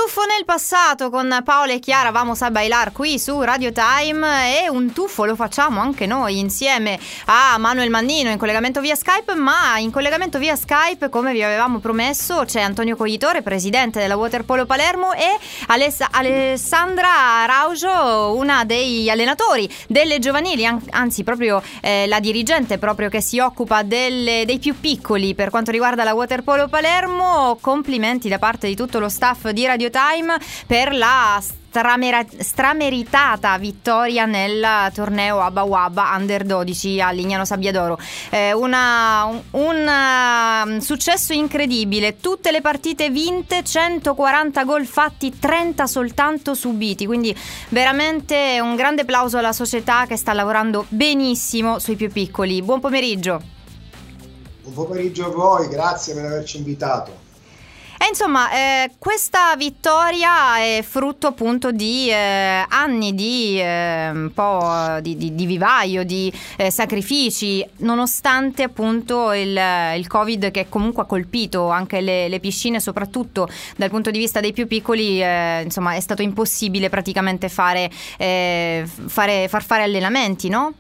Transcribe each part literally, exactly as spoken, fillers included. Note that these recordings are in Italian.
tuffo nel passato con Paola e Chiara, vamos a bailar qui su Radio Time, e un tuffo lo facciamo anche noi insieme a Manuel Mannino in collegamento via Skype, ma in collegamento via Skype, come vi avevamo promesso, c'è Antonio Coglitore, presidente della Waterpolo Palermo, e Aless- Alessandra Araujo, una dei allenatori delle giovanili, an- anzi proprio eh, la dirigente proprio che si occupa delle, dei più piccoli per quanto riguarda la Waterpolo Palermo. Complimenti da parte di tutto lo staff di Radio Time per la stramera- strameritata vittoria nel torneo Abba Wabba Under dodici a Lignano Sabbiadoro. Eh, una, un, un uh, successo incredibile, tutte le partite vinte, centoquaranta gol fatti, trenta soltanto subiti, quindi veramente un grande applauso alla società che sta lavorando benissimo sui più piccoli. Buon pomeriggio. Buon pomeriggio a voi, grazie per averci invitato. E insomma, eh, questa vittoria è frutto appunto di eh, anni di eh, un po' di, di, di vivaio, di eh, sacrifici, nonostante appunto il, il Covid che comunque ha colpito anche le, le piscine, soprattutto dal punto di vista dei più piccoli. Eh, insomma, è stato impossibile praticamente fare, eh, fare far fare allenamenti, no?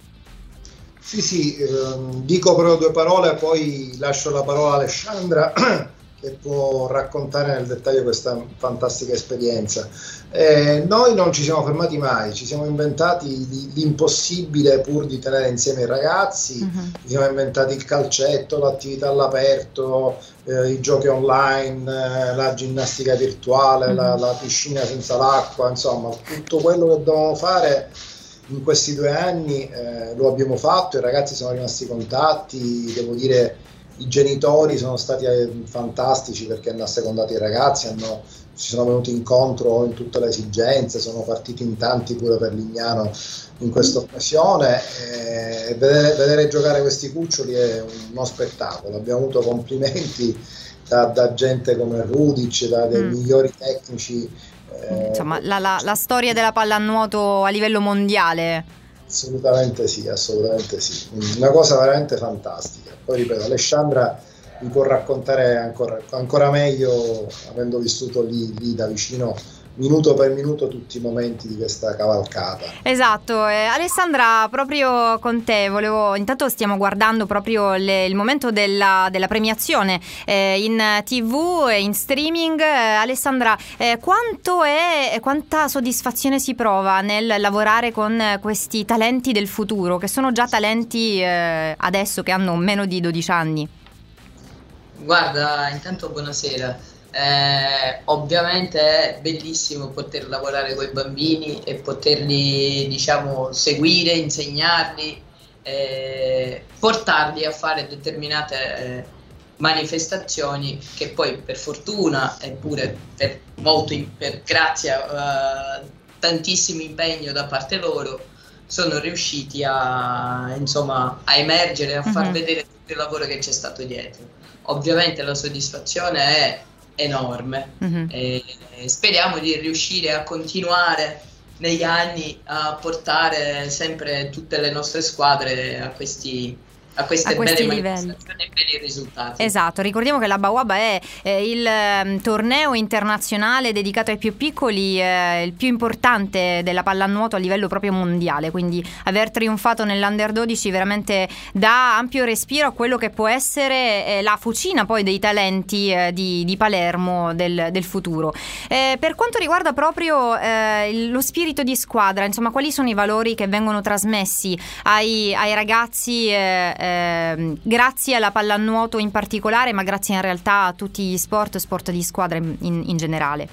Sì, sì, ehm, dico però due parole, poi lascio la parola a Alessandra che può raccontare nel dettaglio questa fantastica esperienza. Eh, noi non ci siamo fermati mai, ci siamo inventati l'impossibile pur di tenere insieme i ragazzi, uh-huh. Ci siamo inventati il calcetto, l'attività all'aperto, eh, i giochi online, eh, la ginnastica virtuale, uh-huh. la, la piscina senza l'acqua, insomma tutto quello che dovevamo fare in questi due anni eh, lo abbiamo fatto, i ragazzi sono rimasti contatti, devo dire i genitori sono stati fantastici perché hanno assecondato i ragazzi, hanno, ci sono venuti incontro in tutte le esigenze, sono partiti in tanti pure per Lignano in questa occasione, e vedere, vedere giocare questi cuccioli è uno spettacolo. Abbiamo avuto complimenti da, da gente come Rudic, da dei mm. migliori tecnici. Eh, Insomma, la, la, la storia della pallanuoto a livello mondiale. Assolutamente sì, assolutamente sì. Una cosa veramente fantastica. Poi ripeto, Alessandra vi può raccontare ancora, ancora meglio, avendo vissuto lì, lì da vicino, minuto per minuto, tutti i momenti di questa cavalcata. Esatto. eh, Alessandra, proprio con te volevo, intanto stiamo guardando proprio le, il momento della, della premiazione eh, in tivù e in streaming. eh, Alessandra, eh, quanto è, quanta soddisfazione si prova nel lavorare con questi talenti del futuro, che sono già talenti eh, adesso che hanno meno di dodici anni? Guarda, intanto buonasera. Eh, ovviamente è bellissimo poter lavorare con i bambini e poterli, diciamo, seguire, insegnarli, eh, portarli a fare determinate eh, manifestazioni che poi per fortuna, eppure per molto per grazie a uh, tantissimo impegno da parte loro, sono riusciti a, insomma, a emergere, a far mm-hmm. vedere tutto il lavoro che c'è stato dietro. Ovviamente la soddisfazione è enorme, mm-hmm. e speriamo di riuscire a continuare negli anni a portare sempre tutte le nostre squadre a questi a queste a belle manifestazioni e belli risultati. Esatto, ricordiamo che l'Abba Wabba è eh, il eh, torneo internazionale dedicato ai più piccoli, eh, il più importante della pallanuoto a livello proprio mondiale, quindi aver trionfato nell'Under dodici veramente dà ampio respiro a quello che può essere eh, la fucina poi dei talenti eh, di, di Palermo del, del futuro. Eh, per quanto riguarda proprio eh, il, lo spirito di squadra, insomma, quali sono i valori che vengono trasmessi ai, ai ragazzi eh, Eh, grazie alla pallanuoto in particolare, ma grazie in realtà a tutti gli sport, sport di squadra in, in generale?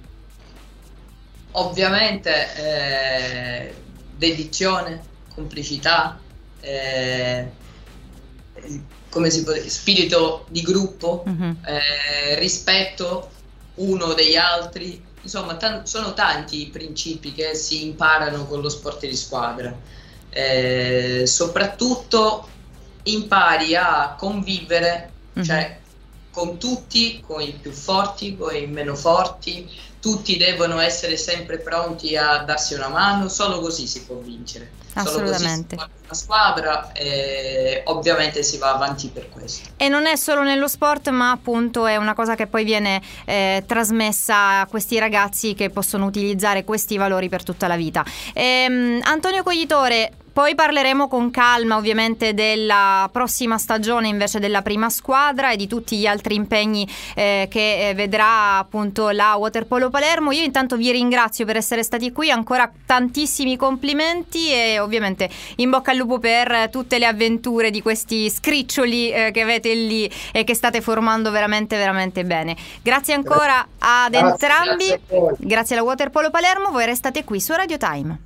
Ovviamente eh, dedizione, complicità, eh, come si può dire, spirito di gruppo, mm-hmm. eh, rispetto uno degli altri, insomma t- sono tanti i principi che si imparano con lo sport di squadra, eh, soprattutto impari a convivere, mm-hmm. cioè con tutti, con i più forti, con i meno forti, tutti devono essere sempre pronti a darsi una mano, solo così si può vincere. Assolutamente. Solo così si fa una squadra e ovviamente si va avanti per questo. E non è solo nello sport, ma appunto è una cosa che poi viene eh, trasmessa a questi ragazzi che possono utilizzare questi valori per tutta la vita. Ehm, Antonio Coglitore, poi parleremo con calma ovviamente della prossima stagione invece della prima squadra e di tutti gli altri impegni eh, che eh, vedrà appunto la Waterpolo Palermo. Io intanto vi ringrazio per essere stati qui, ancora tantissimi complimenti e ovviamente in bocca al lupo per tutte le avventure di questi scriccioli eh, che avete lì e che state formando veramente veramente bene. Grazie ancora ad Grazie, entrambi, grazie, a voi. grazie alla Waterpolo Palermo, voi restate qui su Radio Time.